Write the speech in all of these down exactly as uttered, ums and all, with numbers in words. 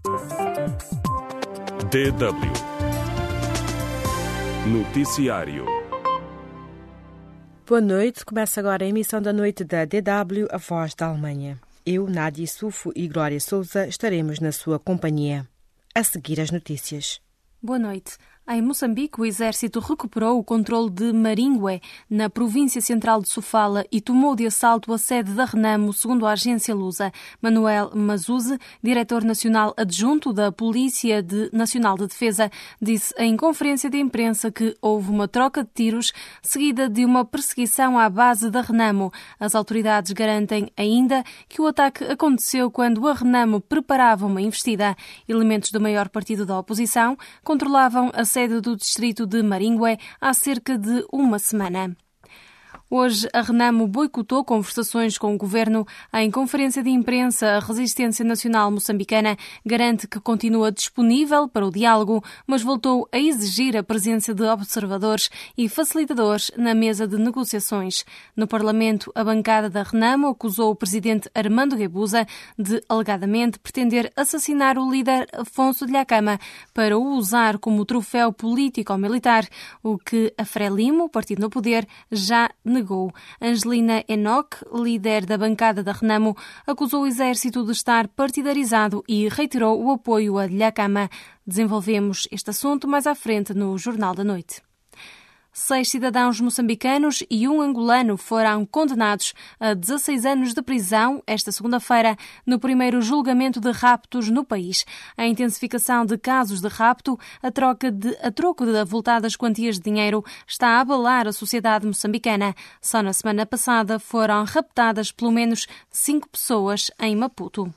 D W Noticiário. Boa noite, começa agora a emissão da noite da D W, a voz da Alemanha. Eu, Nádia Sufo e Glória Souza estaremos na sua companhia. A seguir as notícias. Boa noite. Em Moçambique, o exército recuperou o controle de Maringué, na província central de Sofala, e tomou de assalto a sede da Renamo, segundo a agência lusa. Manuel Mazuze, diretor nacional adjunto da Polícia de Nacional de Defesa, disse em conferência de imprensa que houve uma troca de tiros seguida de uma perseguição à base da Renamo. As autoridades garantem ainda que o ataque aconteceu quando a Renamo preparava uma investida. Elementos do maior partido da oposição controlavam a sede do distrito de Maringué há cerca de uma semana. Hoje, a Renamo boicotou conversações com o governo. Em conferência de imprensa, a Resistência Nacional Moçambicana garante que continua disponível para o diálogo, mas voltou a exigir a presença de observadores e facilitadores na mesa de negociações. No Parlamento, a bancada da Renamo acusou o presidente Armando Guebuza de, alegadamente, pretender assassinar o líder Afonso Dhlakama para o usar como troféu político-militar, o que a Frelimo, partido no poder, já negou. Angelina Enoch, líder da bancada da Renamo, acusou o exército de estar partidarizado e reiterou o apoio a Dhlakama. Desenvolvemos este assunto mais à frente no Jornal da Noite. Seis cidadãos moçambicanos e um angolano foram condenados a dezasseis anos de prisão esta segunda-feira no primeiro julgamento de raptos no país. A intensificação de casos de rapto, a, troca de, a troco de avultadas quantias de dinheiro, está a abalar a sociedade moçambicana. Só na semana passada foram raptadas pelo menos cinco pessoas em Maputo.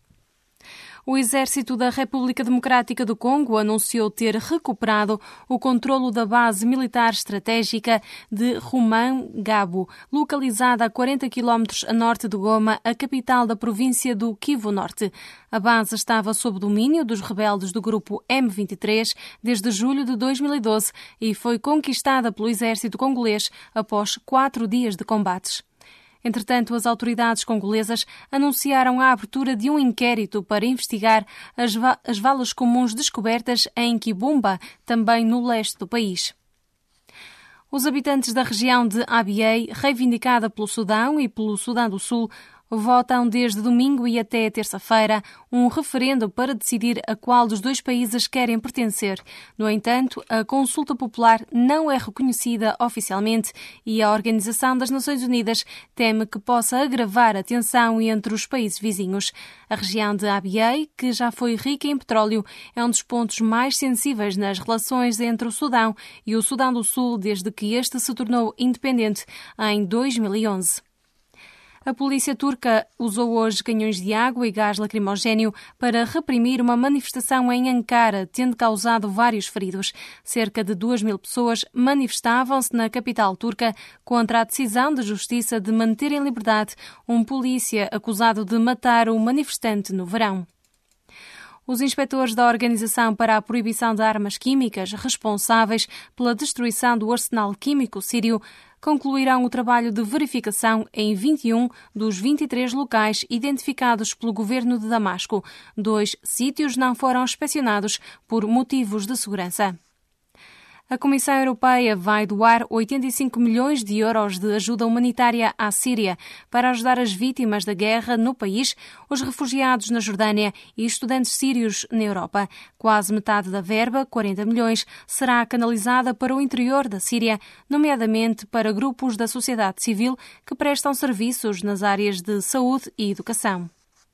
O Exército da República Democrática do Congo anunciou ter recuperado o controlo da base militar estratégica de Rumangabo, localizada a quarenta quilómetros a norte de Goma, a capital da província do Kivu Norte. A base estava sob domínio dos rebeldes do grupo M vinte e três desde julho de dois mil e doze e foi conquistada pelo exército congolês após quatro dias de combates. Entretanto, as autoridades congolesas anunciaram a abertura de um inquérito para investigar as, va- as valas comuns descobertas em Kibumba, também no leste do país. Os habitantes da região de Abyei, reivindicada pelo Sudão e pelo Sudão do Sul, votam desde domingo e até terça-feira um referendo para decidir a qual dos dois países querem pertencer. No entanto, a consulta popular não é reconhecida oficialmente e a Organização das Nações Unidas teme que possa agravar a tensão entre os países vizinhos. A região de Abyei, que já foi rica em petróleo, é um dos pontos mais sensíveis nas relações entre o Sudão e o Sudão do Sul desde que este se tornou independente em dois mil e onze. A polícia turca usou hoje canhões de água e gás lacrimogéneo para reprimir uma manifestação em Ankara, tendo causado vários feridos. Cerca de duas mil pessoas manifestavam-se na capital turca contra a decisão da justiça de manter em liberdade um polícia acusado de matar um manifestante no verão. Os inspectores da Organização para a Proibição de Armas Químicas, responsáveis pela destruição do arsenal químico sírio, concluirão o trabalho de verificação em vinte e um dos vinte e três locais identificados pelo governo de Damasco. Dois sítios não foram inspecionados por motivos de segurança. A Comissão Europeia vai doar oitenta e cinco milhões de euros de ajuda humanitária à Síria para ajudar as vítimas da guerra no país, os refugiados na Jordânia e estudantes sírios na Europa. Quase metade da verba, quarenta milhões, será canalizada para o interior da Síria, nomeadamente para grupos da sociedade civil que prestam serviços nas áreas de saúde e educação.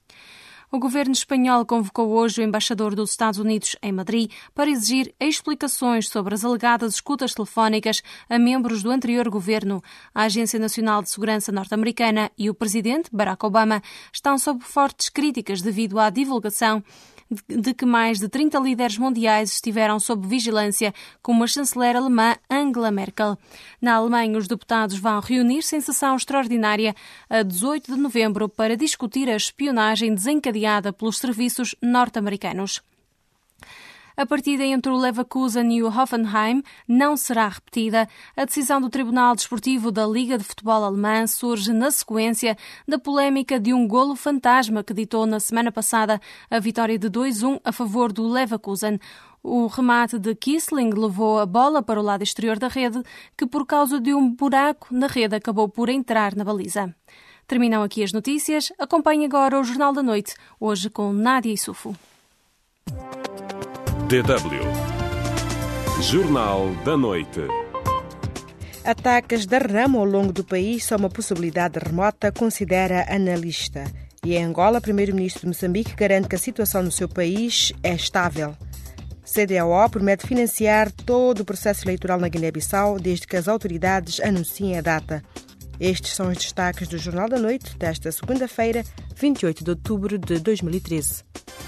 O governo espanhol convocou hoje o embaixador dos Estados Unidos em Madrid para exigir explicações sobre as alegadas escutas telefónicas a membros do anterior governo. A Agência Nacional de Segurança norte-americana e o presidente Barack Obama estão sob fortes críticas devido à divulgação de que mais de trinta líderes mundiais estiveram sob vigilância, como a chanceler alemã Angela Merkel. Na Alemanha, os deputados vão reunir-se em sessão extraordinária a dezoito de novembro para discutir a espionagem desencadeada pelos serviços norte-americanos. A partida entre o Leverkusen e o Hoffenheim não será repetida. A decisão do Tribunal Desportivo da Liga de Futebol Alemã surge na sequência da polémica de um golo fantasma que ditou na semana passada a vitória de dois a um a favor do Leverkusen. O remate de Kissling levou a bola para o lado exterior da rede, que por causa de um buraco na rede acabou por entrar na baliza. Terminam aqui as notícias. Acompanhe agora o Jornal da Noite, hoje com Nádia Issoufo. D W Jornal da Noite. Ataques de Renamo ao longo do país são uma possibilidade remota, considera analista. E em Angola, o primeiro-ministro de Moçambique garante que a situação no seu país é estável. C D A O promete financiar todo o processo eleitoral na Guiné-Bissau desde que as autoridades anunciem a data. Estes são os destaques do Jornal da Noite desta segunda-feira, vinte e oito de outubro de dois mil e treze.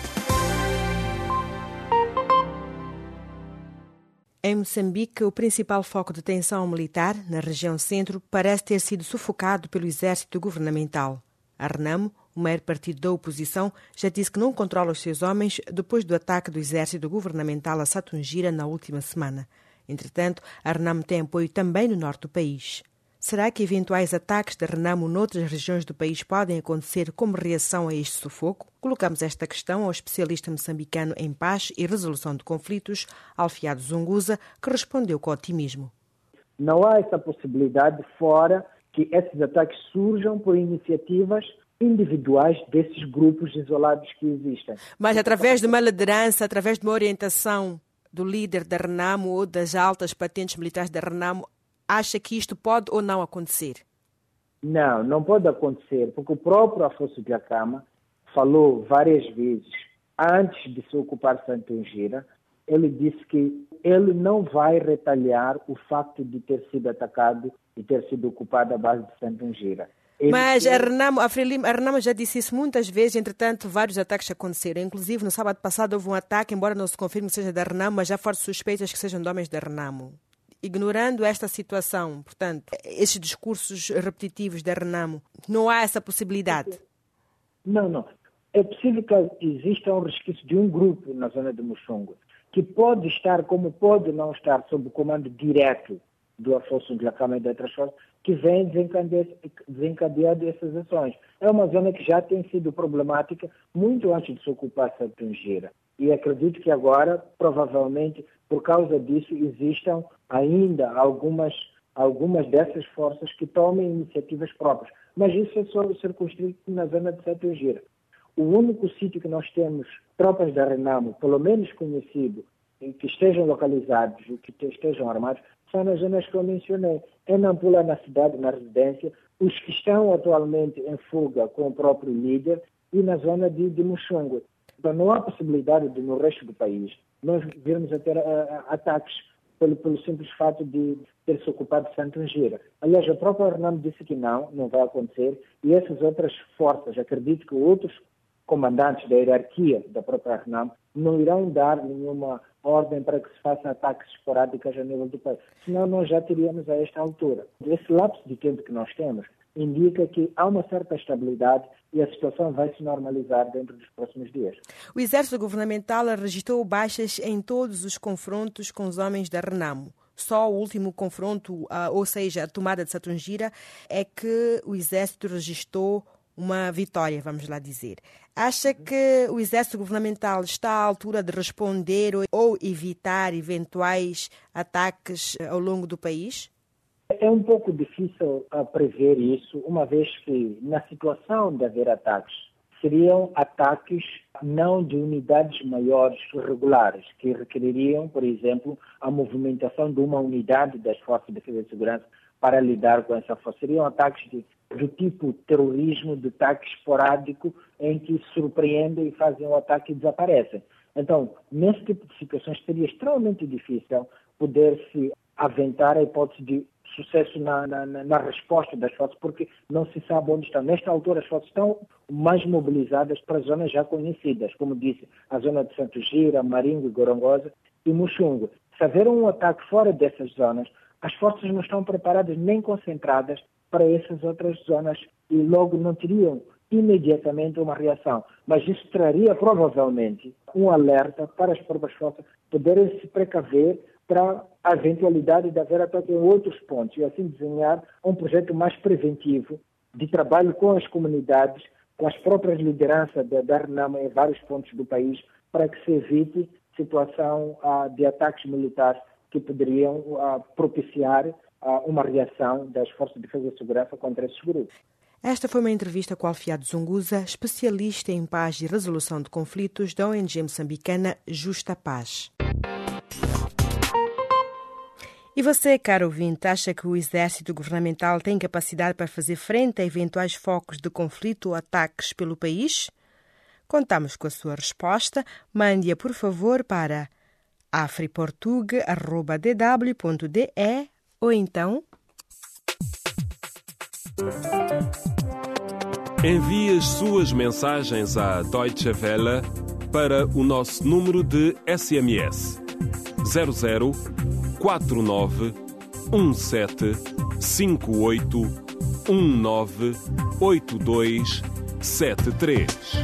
Em Moçambique, o principal foco de tensão militar, na região centro, parece ter sido sufocado pelo exército governamental. A Renamo, o maior partido da oposição, já disse que não controla os seus homens depois do ataque do exército governamental a Satungira na última semana. Entretanto, a Renamo tem apoio também no norte do país. Será que eventuais ataques da Renamo noutras regiões do país podem acontecer como reação a este sufoco? Colocamos esta questão ao especialista moçambicano em paz e resolução de conflitos, Alfiado Zunguza, que respondeu com otimismo. Não há essa possibilidade fora que esses ataques surjam por iniciativas individuais desses grupos isolados que existem. Mas através de uma liderança, através de uma orientação do líder da Renamo ou das altas patentes militares da Renamo, acha que isto pode ou não acontecer? Não, não pode acontecer, porque o próprio Afonso Dhlakama falou várias vezes, antes de se ocupar Satungira, ele disse que ele não vai retalhar o facto de ter sido atacado e ter sido ocupado a base de Satungira. Ele Mas quer... a Renamo, a Frelimo, a Renamo já disse isso muitas vezes, entretanto vários ataques aconteceram. Inclusive no sábado passado houve um ataque, embora não se confirme que seja da Renamo, mas já foram suspeitas que sejam de homens da Renamo. Ignorando esta situação, portanto, estes discursos repetitivos da Renamo, não há essa possibilidade? Não, não. É possível que exista um resquício de um grupo na zona de Mushongo, que pode estar, como pode não estar, sob o comando direto do Afonso Dhlakama e de outras forças, que vem desencadeando essas ações. É uma zona que já tem sido problemática muito antes de se ocupar Satungira. E acredito que agora, provavelmente, por causa disso, existam ainda algumas, algumas dessas forças que tomem iniciativas próprias. Mas isso é só circunscrito na zona de Satungira. O único sítio que nós temos tropas da Renamo, pelo menos conhecido, em que estejam localizados e que estejam armados, são nas zonas que eu mencionei. Em Nampula, na cidade, na residência, os que estão atualmente em fuga com o próprio líder e na zona de, de Mushongo. Então não há possibilidade de, no resto do país, nós virmos a ter a, a, ataques pelo, pelo simples fato de ter se ocupado de Satungira. Aliás, a própria Renamo disse que não, não vai acontecer, e essas outras forças, acredito que outros comandantes da hierarquia da própria Renamo não irão dar nenhuma ordem para que se façam ataques esporádicos a nível do país. Senão nós já teríamos a esta altura. Esse lapso de tempo que nós temos indica que há uma certa estabilidade e a situação vai se normalizar dentro dos próximos dias. O exército governamental registrou baixas em todos os confrontos com os homens da Renamo. Só o último confronto, ou seja, a tomada de Satungira, é que o exército registrou uma vitória, vamos lá dizer. Acha que o exército governamental está à altura de responder ou evitar eventuais ataques ao longo do país? É um pouco difícil uh, prever isso, uma vez que na situação de haver ataques, seriam ataques não de unidades maiores regulares, que requereriam, por exemplo, a movimentação de uma unidade das Forças de Defesa e Segurança para lidar com essa força. Seriam ataques de, do tipo terrorismo, de ataque esporádico, em que surpreendem e fazem o ataque e desaparecem. Então, nesse tipo de situações, seria extremamente difícil poder-se aventar a hipótese de sucesso na, na, na resposta das forças, porque não se sabe onde estão. Nesta altura, as forças estão mais mobilizadas para zonas já conhecidas, como disse, a zona de Satungira, Maringo, Gorongosa e Mushongo. Se haver um ataque fora dessas zonas, as forças não estão preparadas nem concentradas para essas outras zonas e logo não teriam imediatamente uma reação. Mas isso traria provavelmente um alerta para as próprias forças poderem se precaver para a eventualidade de haver ataque em outros pontos e assim desenhar um projeto mais preventivo de trabalho com as comunidades, com as próprias lideranças da, da RENAMO em vários pontos do país, para que se evite situação uh, de ataques militares que poderiam uh, propiciar uh, uma reação das Forças de Defesa e Segurança contra esses grupos. Esta foi uma entrevista com Alfiado Zunguza, especialista em paz e resolução de conflitos da O N G moçambicana Justa Paz. E você, caro ouvinte, acha que o exército governamental tem capacidade para fazer frente a eventuais focos de conflito ou ataques pelo país? Contamos com a sua resposta. Mande-a, por favor, para afriportug arroba d w ponto d e ou então... Envie as suas mensagens à Deutsche Welle para o nosso número de S M S zero zero quatro nove um sete cinco oito um nove oito dois sete três.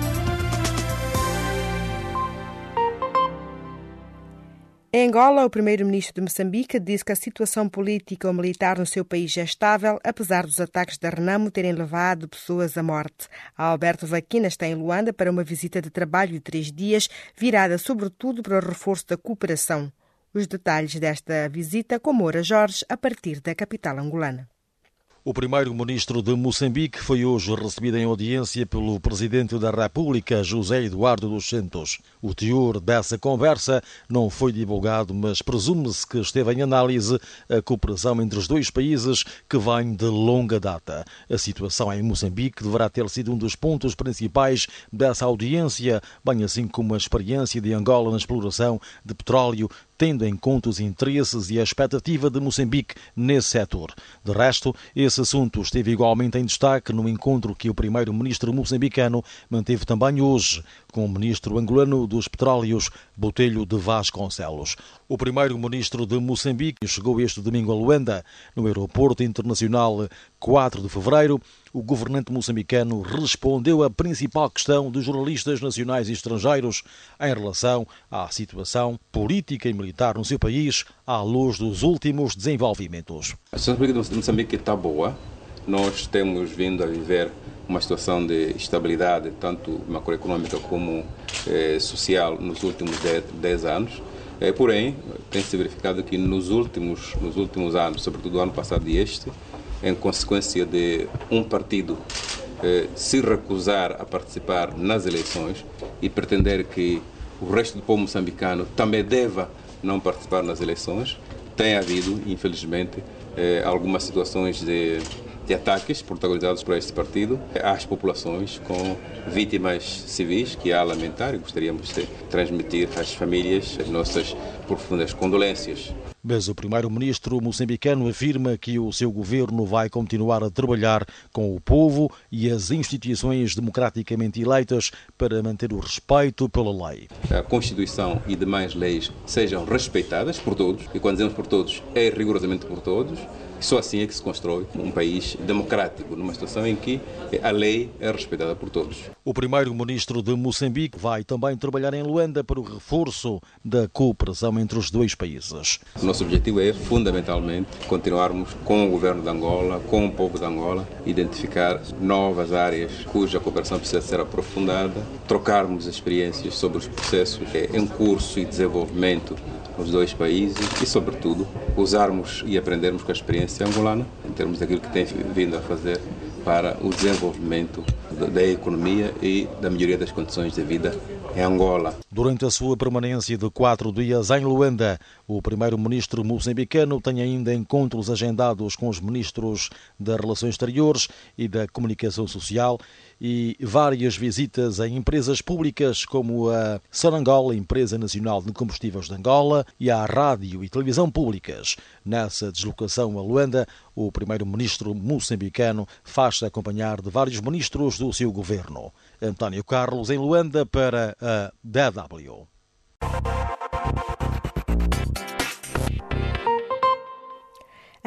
Em Angola, o primeiro-ministro de Moçambique disse que a situação política ou militar no seu país é estável, apesar dos ataques da RENAMO terem levado pessoas à morte. Alberto Vaquina está em Luanda para uma visita de trabalho de três dias, virada sobretudo para o reforço da cooperação. Os detalhes desta visita com Moura Jorge, a partir da capital angolana. O primeiro-ministro de Moçambique foi hoje recebido em audiência pelo presidente da República, José Eduardo dos Santos. O teor dessa conversa não foi divulgado, mas presume-se que esteve em análise a cooperação entre os dois países, que vem de longa data. A situação em Moçambique deverá ter sido um dos pontos principais dessa audiência, bem assim como a experiência de Angola na exploração de petróleo, tendo em conta os interesses e a expectativa de Moçambique nesse setor. De resto, esse assunto esteve igualmente em destaque no encontro que o primeiro-ministro moçambicano manteve também hoje com o ministro angolano dos Petróleos, Botelho de Vasconcelos. O primeiro-ministro de Moçambique chegou este domingo a Luanda, no aeroporto internacional quatro de fevereiro. O governante moçambicano respondeu à principal questão dos jornalistas nacionais e estrangeiros em relação à situação política e militar no seu país à luz dos últimos desenvolvimentos. A situação política de Moçambique está boa. Nós temos vindo a viver uma situação de estabilidade, tanto macroeconômica como eh, social, nos últimos dez anos. Eh, porém, tem-se verificado que nos últimos, nos últimos anos, sobretudo o ano passado e este, em consequência de um partido eh, se recusar a participar nas eleições e pretender que o resto do povo moçambicano também deva não participar nas eleições, tem havido, infelizmente, eh, algumas situações de, de ataques protagonizados por este partido às populações, com vítimas civis que há a lamentar, e gostaríamos de transmitir às famílias as nossas profundas condolências. Mas o primeiro-ministro moçambicano afirma que o seu governo vai continuar a trabalhar com o povo e as instituições democraticamente eleitas para manter o respeito pela lei. A Constituição e demais leis sejam respeitadas por todos, e quando dizemos por todos, é rigorosamente por todos. Só assim é que se constrói um país democrático, numa situação em que a lei é respeitada por todos. O primeiro-ministro de Moçambique vai também trabalhar em Luanda para o reforço da cooperação entre os dois países. O nosso objetivo é, fundamentalmente, continuarmos com o governo de Angola, com o povo de Angola, identificar novas áreas cuja cooperação precisa ser aprofundada, trocarmos experiências sobre os processos em curso e desenvolvimento nos dois países e, sobretudo, usarmos e aprendermos com a experiência angolana em termos daquilo que tem vindo a fazer para o desenvolvimento da economia e da melhoria das condições de vida em Angola. Durante a sua permanência de quatro dias em Luanda, o primeiro-ministro moçambicano tem ainda encontros agendados com os ministros das Relações Exteriores e da Comunicação Social e várias visitas a empresas públicas como a Sonangol, Empresa Nacional de Combustíveis de Angola, e à rádio e televisão públicas. Nessa deslocação a Luanda, o primeiro-ministro moçambicano faz-se acompanhar de vários ministros do seu governo. António Carlos, em Luanda, para a D W. A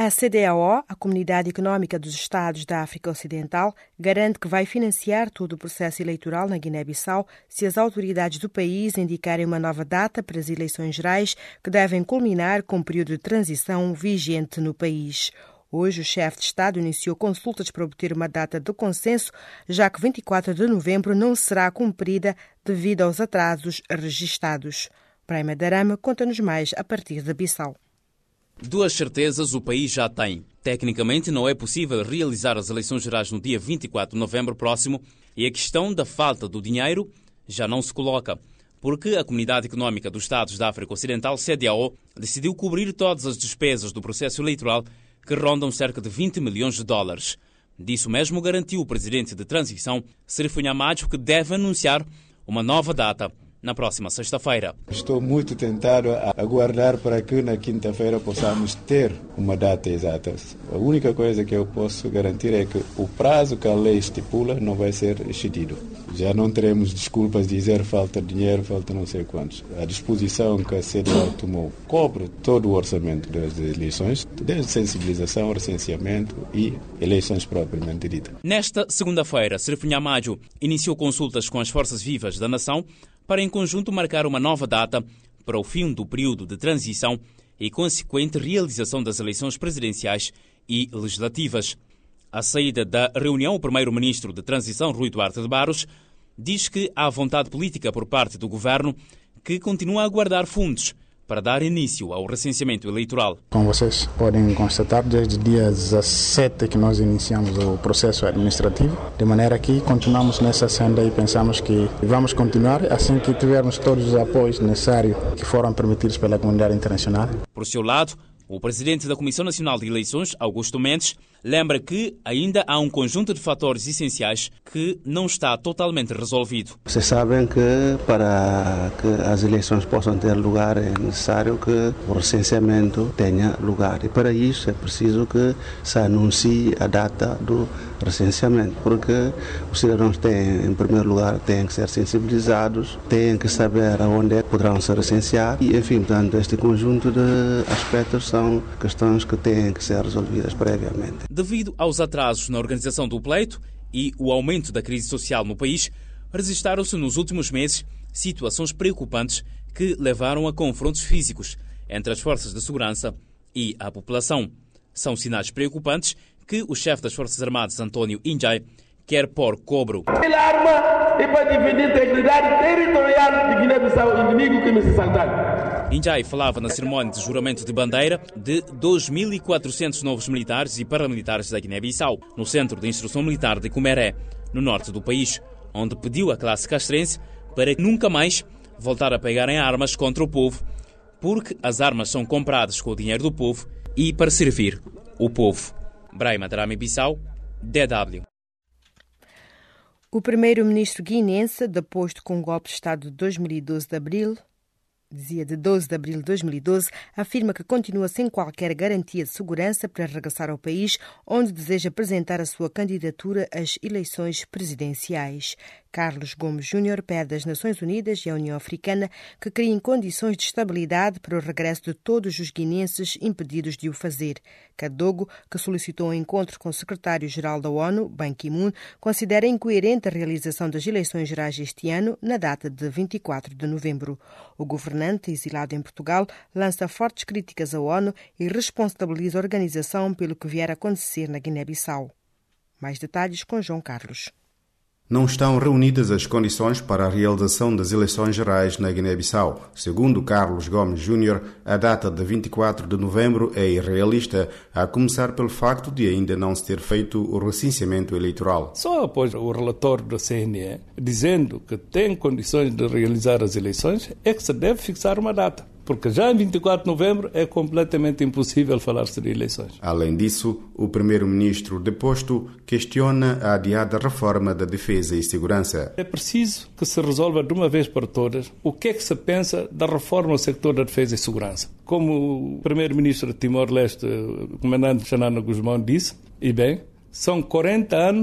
A C D A O, a Comunidade Económica dos Estados da África Ocidental, garante que vai financiar todo o processo eleitoral na Guiné-Bissau se as autoridades do país indicarem uma nova data para as eleições gerais que devem culminar com o período de transição vigente no país. Hoje, o chefe de Estado iniciou consultas para obter uma data de consenso, já que vinte e quatro de novembro não será cumprida devido aos atrasos registados. Braima Darama conta-nos mais a partir de Bissau. Duas certezas o país já tem. Tecnicamente, não é possível realizar as eleições gerais no dia vinte e quatro de novembro próximo e a questão da falta do dinheiro já não se coloca, porque a Comunidade Económica dos Estados da África Ocidental, C D A O, decidiu cobrir todas as despesas do processo eleitoral que rondam cerca de vinte milhões de dólares. Disso mesmo garantiu o presidente de transição, Sirifo Nhamajo, que deve anunciar uma nova data na próxima sexta-feira. Estou muito tentado a aguardar para que na quinta-feira possamos ter uma data exata. A única coisa que eu posso garantir é que o prazo que a lei estipula não vai ser excedido. Já não teremos desculpas de dizer falta dinheiro, falta não sei quantos. A disposição que a C D A O tomou cobre todo o orçamento das eleições, desde sensibilização, recenseamento e eleições propriamente ditas. Nesta segunda-feira, Sirifo Nhamajo iniciou consultas com as forças vivas da nação para em conjunto marcar uma nova data para o fim do período de transição e consequente realização das eleições presidenciais e legislativas. À saída da reunião, o primeiro-ministro de transição, Rui Duarte de Barros, diz que há vontade política por parte do governo que continua a aguardar fundos para dar início ao recenseamento eleitoral. Como vocês podem constatar, desde o dia dezassete que nós iniciamos o processo administrativo, de maneira que continuamos nessa senda e pensamos que vamos continuar assim que tivermos todos os apoios necessários que foram permitidos pela comunidade internacional. Por seu lado, o presidente da Comissão Nacional de Eleições, Augusto Mendes, lembra que ainda há um conjunto de fatores essenciais que não está totalmente resolvido. Vocês sabem que para que as eleições possam ter lugar é necessário que o recenseamento tenha lugar. E para isso é preciso que se anuncie a data do recenseamento, porque os cidadãos têm, em primeiro lugar, têm que ser sensibilizados, têm que saber aonde é que poderão se recensear e, enfim, portanto, este conjunto de aspectos são questões que têm que ser resolvidas previamente. Devido aos atrasos na organização do pleito e o aumento da crise social no país, registaram-se nos últimos meses situações preocupantes que levaram a confrontos físicos entre as forças de segurança e a população. São sinais preocupantes que o chefe das Forças Armadas, António Injai, quer pôr cobro. Ele arma e para dividir a integridade territorial de Guiné-Bissau, inimigo que me se saltar. Injai falava na cerimónia de juramento de bandeira de dois mil e quatrocentos novos militares e paramilitares da Guiné-Bissau, no Centro de Instrução Militar de Cumeré, no norte do país, onde pediu à classe castrense para nunca mais voltar a pegar em armas contra o povo, porque as armas são compradas com o dinheiro do povo e para servir o povo. Braima Darama, Bissau, D W. O primeiro-ministro guineense, deposto com o golpe de Estado de dois mil e doze de abril, dizia de doze de abril de dois mil e doze, afirma que continua sem qualquer garantia de segurança para regressar ao país, onde deseja apresentar a sua candidatura às eleições presidenciais. Carlos Gomes Júnior pede às Nações Unidas e à União Africana que criem condições de estabilidade para o regresso de todos os guineenses impedidos de o fazer. Kadogo, que solicitou um encontro com o secretário-geral da ONU, Ban Ki-moon, considera incoerente a realização das eleições gerais este ano, na data de vinte e quatro de novembro. O governante, exilado em Portugal, lança fortes críticas à ONU e responsabiliza a organização pelo que vier a acontecer na Guiné-Bissau. Mais detalhes com João Carlos. Não estão reunidas as condições para a realização das eleições gerais na Guiné-Bissau. Segundo Carlos Gomes Júnior, a data de vinte e quatro de novembro é irrealista, a começar pelo facto de ainda não se ter feito o recenseamento eleitoral. Só após o relatório da C N E dizendo que tem condições de realizar as eleições é que se deve fixar uma data. Porque já em vinte e quatro de novembro é completamente impossível falar-se de eleições. Além disso, o primeiro-ministro deposto questiona a adiada reforma da defesa e segurança. É preciso que se resolva de uma vez para todas o que é que se pensa da reforma ao sector da defesa e segurança. Como o primeiro-ministro de Timor-Leste, o comandante Xanana Guzmão, disse, e bem, são quarenta anos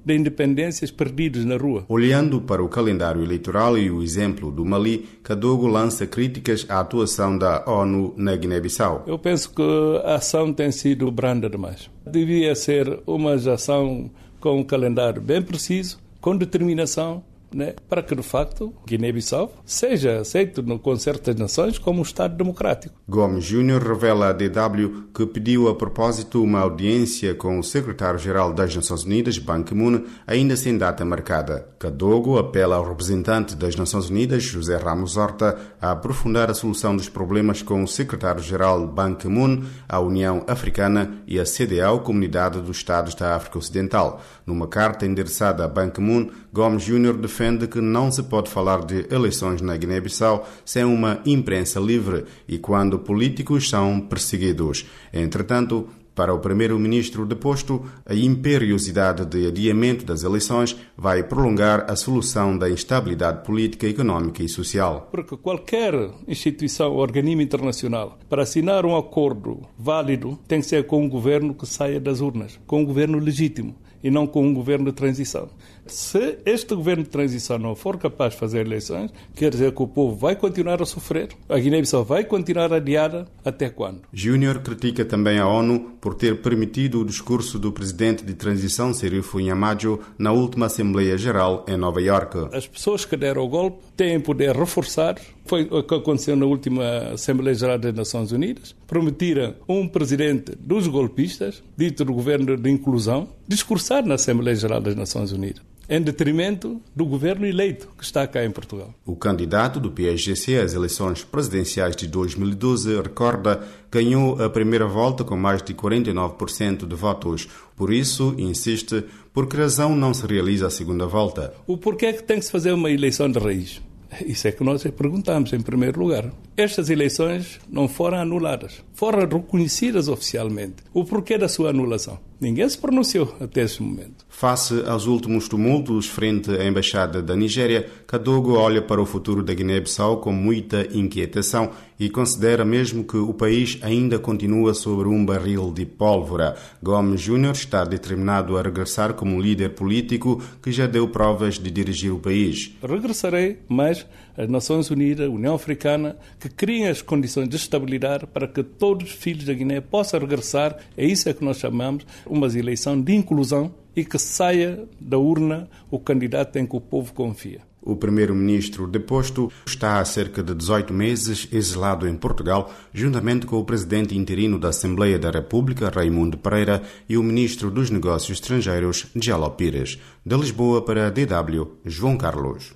de independências perdidos na rua. Olhando para o calendário eleitoral e o exemplo do Mali, Kadogo lança críticas à atuação da ONU na Guiné-Bissau. Eu penso que a ação tem sido branda demais. Devia ser uma ação com um calendário bem preciso, com determinação, né, para que, de facto, Guiné-Bissau seja aceito no Concerto das Nações como um Estado democrático. Gomes Júnior revela à D W que pediu a propósito uma audiência com o secretário-geral das Nações Unidas, Ban Ki-moon, ainda sem data marcada. Kadogo apela ao representante das Nações Unidas, José Ramos Horta, a aprofundar a solução dos problemas com o secretário-geral Ban Ki-moon, a União Africana e a C D A O, Comunidade dos Estados da África Ocidental. Numa carta endereçada a Ban Ki-moon, Gomes Júnior defende que não se pode falar de eleições na Guiné-Bissau sem uma imprensa livre e quando políticos são perseguidos. Entretanto, para o primeiro-ministro deposto, a imperiosidade de adiamento das eleições vai prolongar a solução da instabilidade política, económica e social. Porque qualquer instituição ou organismo internacional, para assinar um acordo válido, tem que ser com um governo que saia das urnas, com um governo legítimo e não com um governo de transição. Se este governo de transição não for capaz de fazer eleições, quer dizer que o povo vai continuar a sofrer, a Guiné-Bissau vai continuar adiada até quando? Júnior critica também a ONU por ter permitido o discurso do presidente de transição, Serifo Nhamajo, na última Assembleia Geral em Nova Iorque. As pessoas que deram o golpe têm poder reforçar. Foi o que aconteceu na última Assembleia Geral das Nações Unidas. Prometiram um presidente dos golpistas, dito do governo de inclusão, discursar na Assembleia Geral das Nações Unidas, em detrimento do governo eleito que está cá em Portugal. O candidato do P S G C às eleições presidenciais de dois mil e doze, recorda, ganhou a primeira volta com mais de quarenta e nove por cento de votos. Por isso, insiste, por que razão não se realiza a segunda volta? O porquê é que tem que se fazer uma eleição de raiz? Isso é que nós perguntamos em primeiro lugar. Estas eleições não foram anuladas, foram reconhecidas oficialmente. O porquê da sua anulação? Ninguém se pronunciou até esse momento. Face aos últimos tumultos frente à Embaixada da Nigéria, Kadogo olha para o futuro da Guiné-Bissau com muita inquietação e considera mesmo que o país ainda continua sobre um barril de pólvora. Gomes Júnior está determinado a regressar como líder político que já deu provas de dirigir o país. Regressarei, mas as Nações Unidas, a União Africana, que criem as condições de estabilidade para que todos os filhos da Guiné possam regressar. É isso que nós chamamos uma eleição de inclusão e que saia da urna o candidato em que o povo confia. O primeiro-ministro deposto está há cerca de dezoito meses exilado em Portugal, juntamente com o presidente interino da Assembleia da República, Raimundo Pereira, e o ministro dos Negócios Estrangeiros, Djaló Pires. De Lisboa para a D W, João Carlos.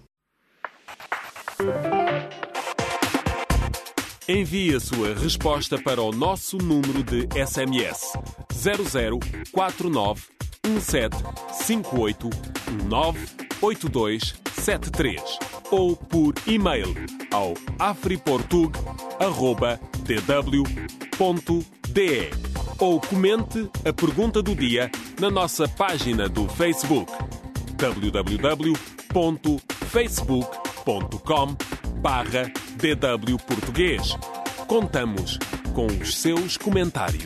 Envie a sua resposta para o nosso número de S M S zero zero quatro nove um sete cinco oito nove oito dois sete três ou por e-mail ao afriportug arroba d w ponto d e ou comente a pergunta do dia na nossa página do Facebook w w w ponto facebook ponto com barra D W Português. Contamos com os seus comentários.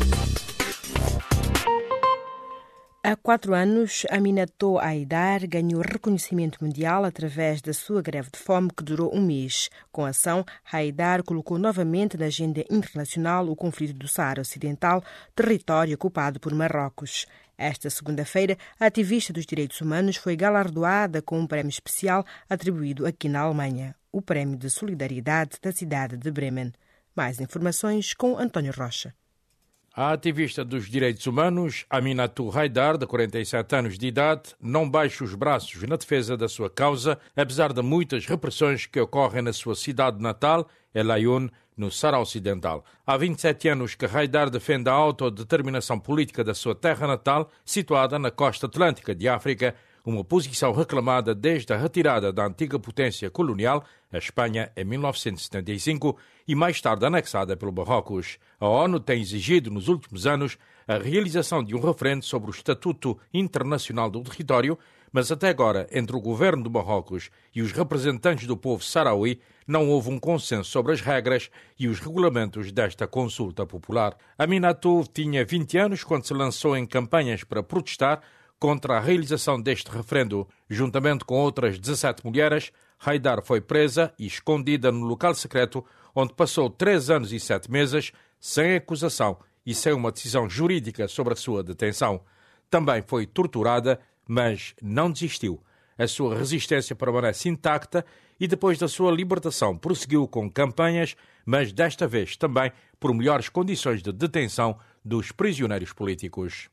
Há quatro anos, Aminatou Haidar ganhou reconhecimento mundial através da sua greve de fome que durou um mês. Com a ação, Haidar colocou novamente na agenda internacional o conflito do Saara Ocidental, território ocupado por Marrocos. Esta segunda-feira, a ativista dos direitos humanos foi galardoada com um prémio especial atribuído aqui na Alemanha, o Prémio de Solidariedade da cidade de Bremen. Mais informações com António Rocha. A ativista dos direitos humanos, Aminatou Haidar, de quarenta e sete anos de idade, não baixa os braços na defesa da sua causa, apesar de muitas repressões que ocorrem na sua cidade natal, El Ayoun, no Saara Ocidental. Há vinte e sete anos que Haidar defende a autodeterminação política da sua terra natal, situada na costa atlântica de África, uma posição reclamada desde a retirada da antiga potência colonial, a Espanha, em mil novecentos e setenta e cinco, e mais tarde anexada pelo Marrocos. A ONU tem exigido nos últimos anos a realização de um referendo sobre o Estatuto Internacional do Território, mas até agora, entre o governo do Marrocos e os representantes do povo saharaui, não houve um consenso sobre as regras e os regulamentos desta consulta popular. Aminatou tinha vinte anos quando se lançou em campanhas para protestar contra a realização deste referendo. Juntamente com outras dezassete mulheres, Haidar foi presa e escondida no local secreto, onde passou três anos e sete meses sem acusação e sem uma decisão jurídica sobre a sua detenção. Também foi torturada, mas não desistiu. A sua resistência permanece intacta e depois da sua libertação prosseguiu com campanhas, mas desta vez também por melhores condições de detenção dos prisioneiros políticos.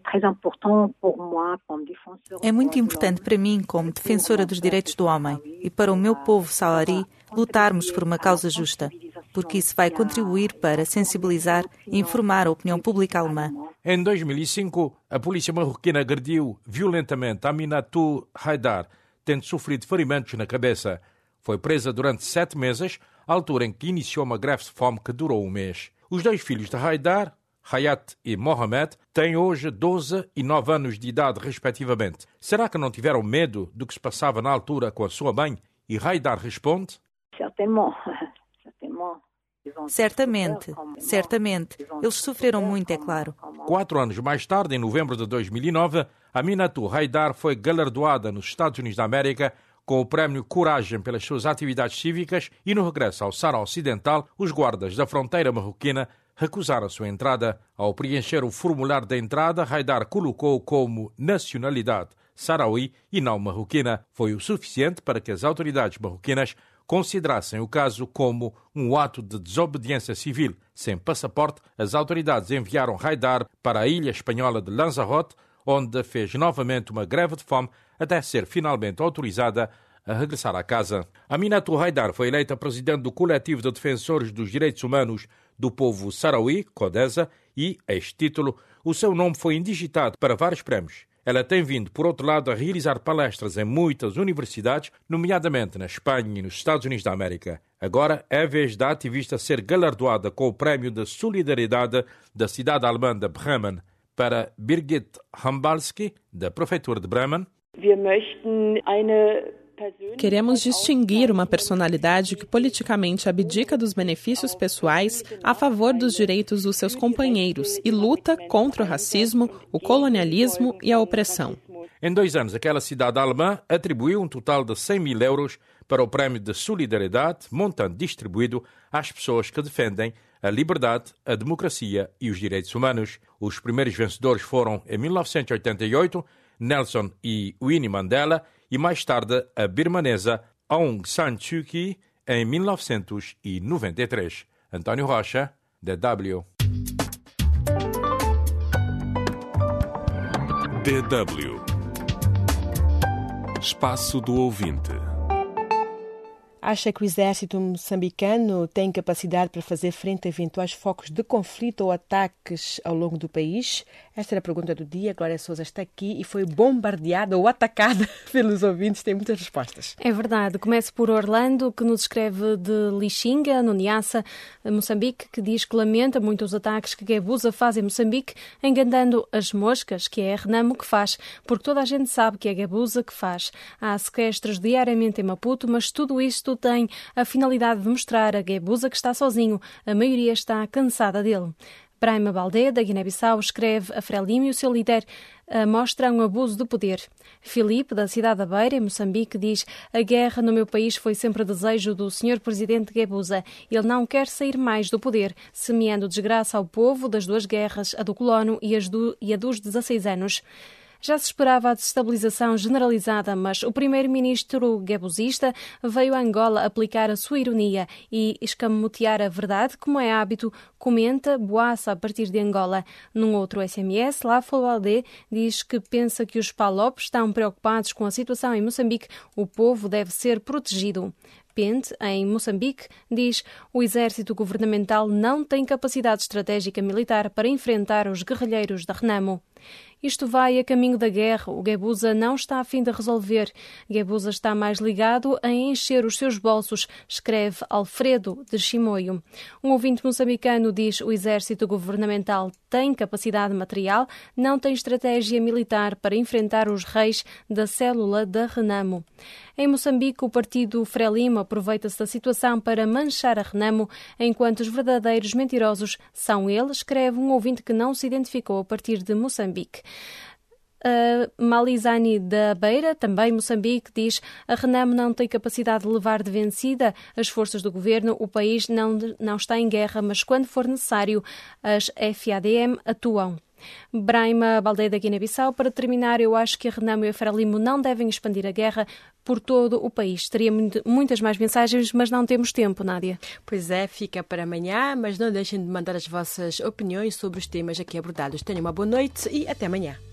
É muito importante para mim, como defensora dos direitos do homem, e para o meu povo salari, lutarmos por uma causa justa, porque isso vai contribuir para sensibilizar e informar a opinião pública alemã. Em dois mil e cinco, a polícia marroquina agrediu violentamente Aminatou Haidar, tendo sofrido ferimentos na cabeça. Foi presa durante sete meses, altura em que iniciou uma greve de fome que durou um mês. Os dois filhos de Haidar, Hayat e Mohamed, têm hoje doze e nove anos de idade, respectivamente. Será que não tiveram medo do que se passava na altura com a sua mãe? E Haidar responde: Certamente, certamente. Eles sofreram muito, é claro. Quatro anos mais tarde, em novembro de dois mil e nove, Aminatou Haidar foi galardoada nos Estados Unidos da América com o prémio Coragem pelas suas atividades cívicas e no regresso ao Sahara Ocidental, os guardas da fronteira marroquina recusaram sua entrada. Ao preencher o formulário da entrada, Haidar colocou como nacionalidade saharaui e não marroquina. Foi o suficiente para que as autoridades marroquinas considerassem o caso como um ato de desobediência civil. Sem passaporte, as autoridades enviaram Haidar para a ilha espanhola de Lanzarote, onde fez novamente uma greve de fome até ser finalmente autorizada a regressar à casa. Aminatou Haidar foi eleita presidente do Coletivo de Defensores dos Direitos Humanos do Povo Saharaui, CODESA, e, a este título, o seu nome foi indigitado para vários prémios. Ela tem vindo, por outro lado, a realizar palestras em muitas universidades, nomeadamente na Espanha e nos Estados Unidos da América. Agora é a vez da ativista ser galardoada com o Prémio de Solidariedade da cidade alemã de Bremen. Para Birgit Hambalski, da Prefeitura de Bremen: Queremos distinguir uma personalidade que politicamente abdica dos benefícios pessoais a favor dos direitos dos seus companheiros e luta contra o racismo, o colonialismo e a opressão. Em dois anos, aquela cidade alemã atribuiu um total de cem mil euros para o Prémio de Solidariedade, montante distribuído às pessoas que defendem a liberdade, a democracia e os direitos humanos. Os primeiros vencedores foram, em mil novecentos e oitenta e oito, Nelson e Winnie Mandela, e mais tarde a birmanesa Aung San Suu Kyi, em mil novecentos e noventa e três. António Rocha, D W. D W. Espaço do Ouvinte. Acha que o exército moçambicano tem capacidade para fazer frente a eventuais focos de conflito ou ataques ao longo do país? Esta era a pergunta do dia. Glória Sousa está aqui e foi bombardeada ou atacada pelos ouvintes. Tem muitas respostas. É verdade. Começo por Orlando, que nos escreve de Lixinga, no Niassa, Moçambique, que diz que lamenta muito os ataques que Guebuza faz em Moçambique, enganando as moscas, que é a Renamo que faz, porque toda a gente sabe que é Guebuza que faz. Há sequestros diariamente em Maputo, mas tudo isto tem a finalidade de mostrar a Guebuza que está sozinho. A maioria está cansada dele. Brahima Baldé, da Guiné-Bissau, escreve: a Frelimo e o seu líder uh, mostram um abuso de poder. Filipe, da cidade da Beira, em Moçambique, diz: a guerra no meu país foi sempre desejo do senhor presidente Guebuza. Ele não quer sair mais do poder, semeando desgraça ao povo das duas guerras, a do colono e, as do, e a dos dezasseis anos. Já se esperava a desestabilização generalizada, mas o primeiro-ministro guebuzista veio a Angola aplicar a sua ironia e escamotear a verdade, como é hábito, comenta Boaça a partir de Angola. Num outro S M S, Lafo Baldé diz que pensa que os palopes estão preocupados com a situação em Moçambique. O povo deve ser protegido. Pente, em Moçambique, diz: o exército governamental não tem capacidade estratégica militar para enfrentar os guerrilheiros da Renamo. Isto vai a caminho da guerra. O Guebuza não está a fim de resolver. Guebuza está mais ligado a encher os seus bolsos, escreve Alfredo de Chimoio. Um ouvinte moçambicano diz: o exército governamental tem capacidade material, não tem estratégia militar para enfrentar os reis da célula da Renamo. Em Moçambique, o partido Frelimo aproveita-se da situação para manchar a Renamo, enquanto os verdadeiros mentirosos são eles, escreve um ouvinte que não se identificou a partir de Moçambique. Uh, Malizani da Beira, também Moçambique, diz: a Renamo não tem capacidade de levar de vencida as forças do governo, o país não, não está em guerra, mas quando for necessário as F A D M atuam. Braima Baldeia da Guiné-Bissau: para terminar, eu acho que a Renamo e a Frelimo não devem expandir a guerra por todo o país. Teria muitas mais mensagens, mas não temos tempo, Nádia. Pois é, fica para amanhã, mas não deixem de mandar as vossas opiniões sobre os temas aqui abordados. Tenham uma boa noite e até amanhã.